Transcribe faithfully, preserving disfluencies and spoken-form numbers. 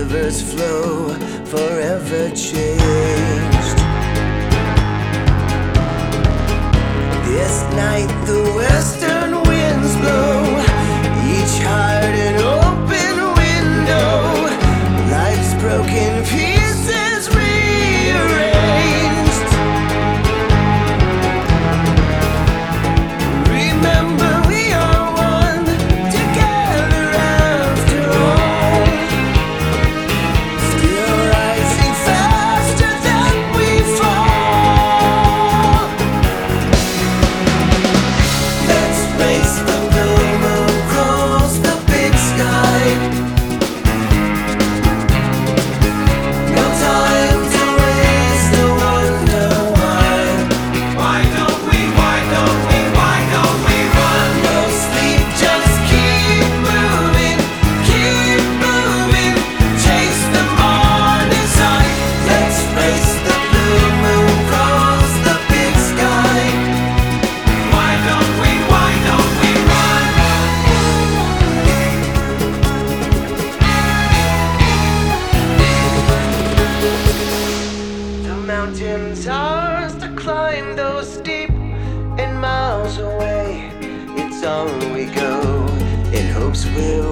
rivers flow, forever changed. This night the western winds blow, each heart an open window. Life's broken pieces rearranged. Remember we are one, together after all. Still rising faster than we fall. Let's race the blue moon across the big sky. No time to waste, no wonder why. Why don't we, why don't we, why don't we run? No sleep, just keep moving, keep moving. Chase the morning sun. Let's race the blue moon across the big sky. Why don't we, why don't we run? The mountains ours to climb, though steep and miles away. It's on we go, in hopes we'll